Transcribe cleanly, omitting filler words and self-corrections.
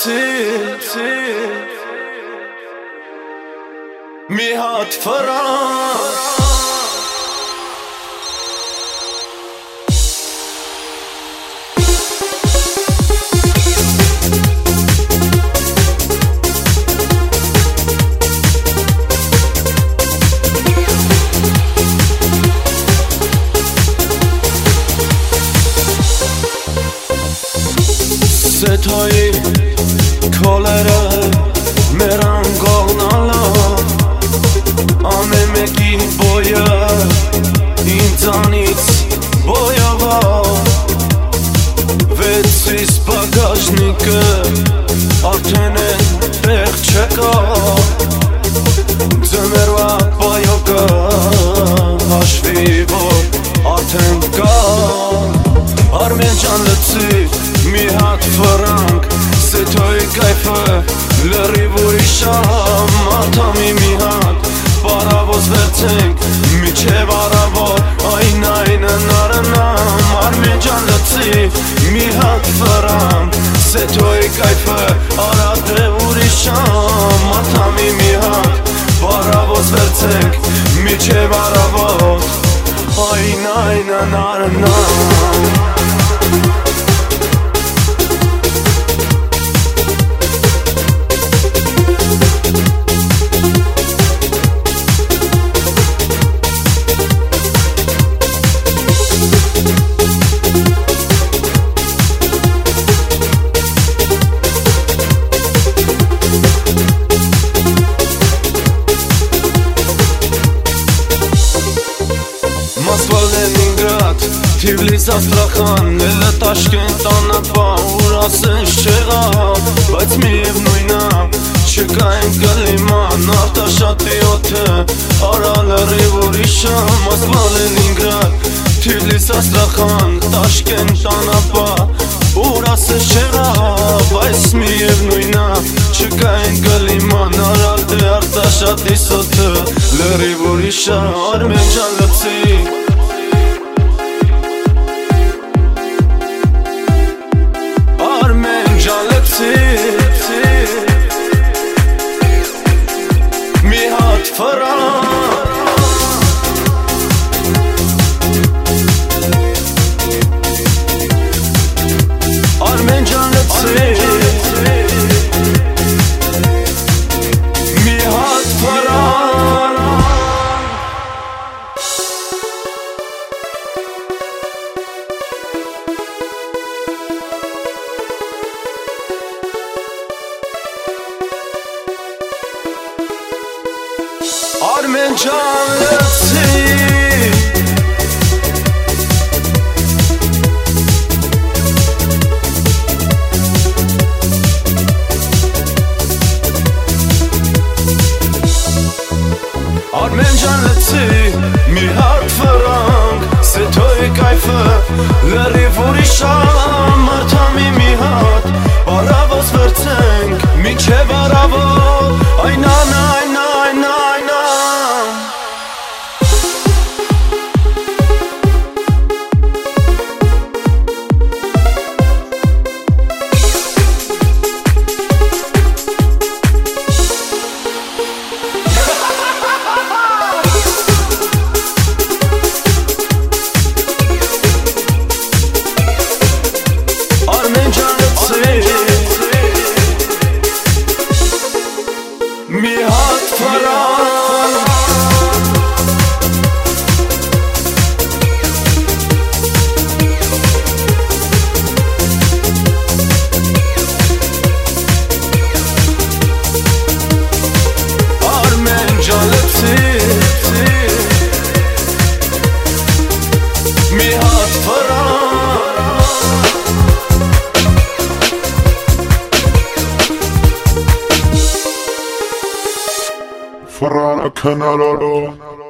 Mi hat verraten. Սեթայի քոլերը մեր անգողնալա ամեն մեկի բոյը ինձանից բոյավա վեցիս բագաժնիկը արդեն են տեղ չկա ձմերվա պայոկը հաշվի որ արդեն կա Արմեն ջան լծի մի հատ վրանք Սեթոյի կայֆը լրիվ ուրիշամ Արդամի մի հատ պարավոզ վերցենք Միջև առավոտ այն նարնամ Արմեն ջան լծի մի հատ վրանք Սեթոյի կայֆը արատ է ուրիշամ Արդամի մի հատ պարավոզ վերցենք Միջև առավոտ այն նարնամ Moskva, Leningrad, Tiflis, Astraxan Էլը Տաշկենտ, Անապա, ուր ասես չեղա Բայց միևնույնա, չկա ենք գլիման Արտաշատի օդը, արա լրիվ ուրիշա Moskva, Leningrad, Tiflis, Astraxan Տաշկենտ, Անապա, ուր ասես չեղա Բայց միևնույնա, չկա ենք գլիման Արա դե արտաշատի սոթը, լրիվ ուրիշա Արմեն ջան լծի Mi hat verraten Armen can let's Mi hat verraten Armen can let's Armen can let's mi hat verraten Setoy kayfı leriv urisham Artami mi hat Baravos vertsenk Miche baravot Ayna Mi hat verraten Armen can let's Mi hat verraten Farana Kanalalo